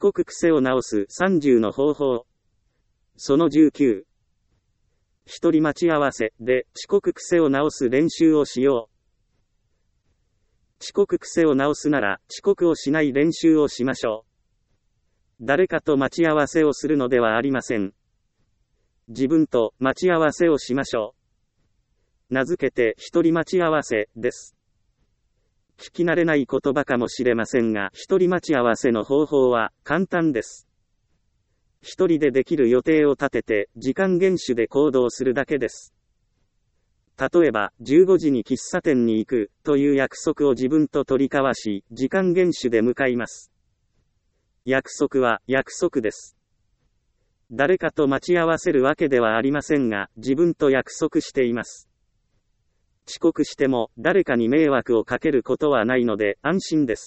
刻癖を直す30の方法。その19。一人待ち合わせで遅刻癖を直す練習をしよう。遅刻癖を直すなら遅刻をしない練習をしましょう。誰かと待ち合わせをするのではありません。自分と待ち合わせをしましょう。名付けて一人待ち合わせです。聞き慣れない言葉かもしれませんが、一人待ち合わせの方法は簡単です。一人でできる予定を立てて、時間厳守で行動するだけです。例えば、15時に喫茶店に行く、という約束を自分と取り交わし、時間厳守で向かいます。約束は約束です。誰かと待ち合わせるわけではありませんが、自分と約束しています。遅刻しても、誰かに迷惑をかけることはないので、安心です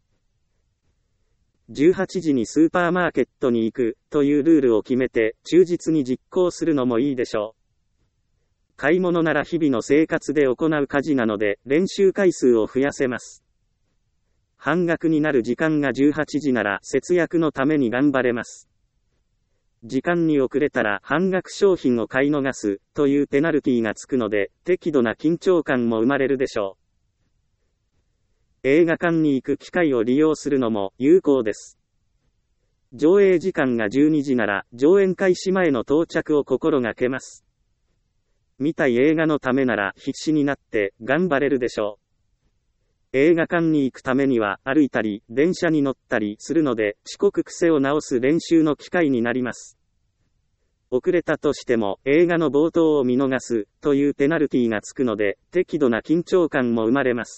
。18時にスーパーマーケットに行く、というルールを決めて、忠実に実行するのもいいでしょう。買い物なら日々の生活で行う家事なので、練習回数を増やせます。半額になる時間が18時なら、節約のために頑張れます。時間に遅れたら半額商品を買い逃す、というペナルティがつくので、適度な緊張感も生まれるでしょう。映画館に行く機会を利用するのも有効です。上映時間が12時なら、上演開始前の到着を心がけます。見たい映画のためなら必死になって頑張れるでしょう。映画館に行くためには歩いたり電車に乗ったりするので、遅刻癖を直す練習の機会になります。遅れたとしても映画の冒頭を見逃すというペナルティがつくので、適度な緊張感も生まれます。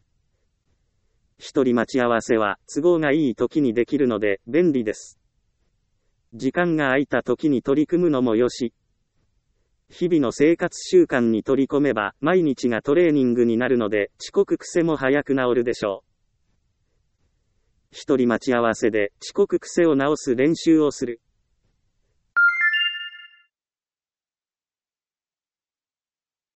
一人待ち合わせは都合がいい時にできるので便利です。時間が空いた時に取り組むのもよし。日々の生活習慣に取り込めば毎日がトレーニングになるので遅刻癖も早く治るでしょう。一人待ち合わせで遅刻癖を直す練習をする。